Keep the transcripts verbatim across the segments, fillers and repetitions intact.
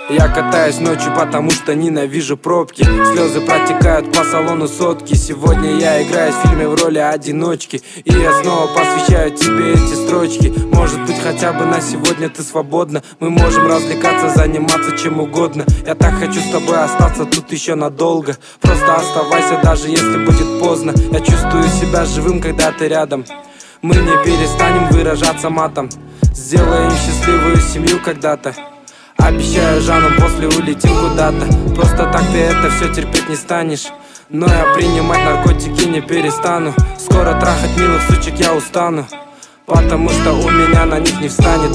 Я катаюсь ночью, потому что ненавижу пробки. Слезы протекают по салону сотки. Сегодня я играю в фильме в роли одиночки, и я снова посвящаю тебе эти строчки. Может быть, хотя бы на сегодня ты свободна. Мы можем развлекаться, заниматься чем угодно. Я так хочу с тобой остаться тут еще надолго. Просто оставайся, даже если будет поздно. Я чувствую себя живым, когда ты рядом. Мы не перестанем выражаться матом. Сделаем счастливую семью когда-то. Обещаю, Жаном, после улетим куда-то. Просто так ты это все терпеть не станешь. Но я принимать наркотики не перестану. Скоро трахать милых сучек я устану, потому что у меня на них не встанет.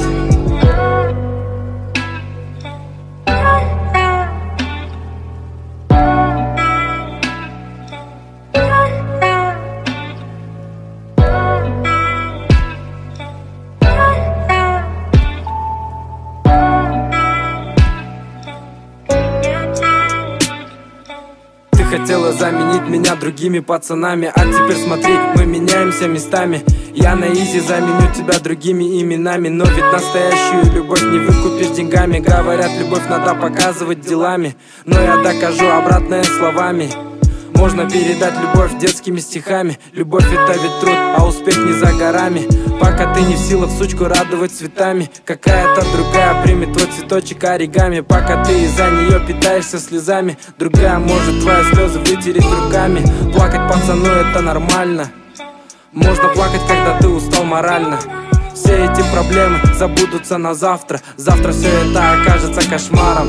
Хотела заменить меня другими пацанами, а теперь смотри, мы меняемся местами. Я на изи заменю тебя другими именами. Но ведь настоящую любовь не выкупишь деньгами. Говорят, любовь надо показывать делами, но я докажу обратное словами. Можно передать любовь детскими стихами. Любовь это ведь труд, а успех не за горами. Пока ты не в силах сучку радовать цветами, какая-то другая примет твой цветочек оригами. Пока ты из-за нее питаешься слезами, другая может твои слезы вытереть руками. Плакать пацану это нормально. Можно плакать, когда ты устал морально. Все эти проблемы забудутся на завтра. Завтра все это окажется кошмаром.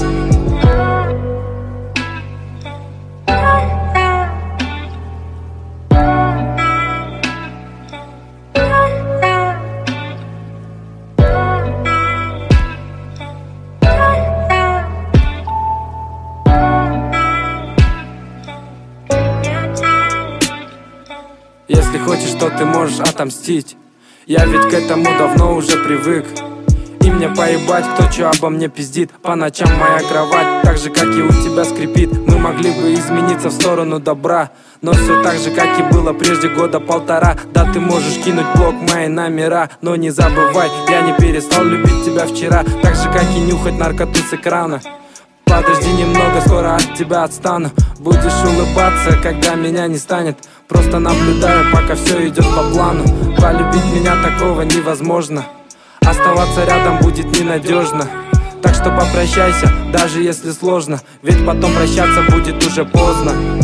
Если хочешь, то ты можешь отомстить. Я ведь к этому давно уже привык. И мне поебать, кто чё обо мне пиздит. По ночам моя кровать так же, как и у тебя скрипит. Мы могли бы измениться в сторону добра, но все так же, как и было прежде года полтора. Да, ты можешь кинуть блок мои номера, но не забывай, я не перестал любить тебя вчера. Так же, как и нюхать наркоту с экрана. Подожди немного, скоро от тебя отстану. Будешь улыбаться, когда меня не станет. Просто наблюдаю, пока все идет по плану. Полюбить меня такого невозможно. Оставаться рядом будет ненадежно. Так что попрощайся, даже если сложно, ведь потом прощаться будет уже поздно.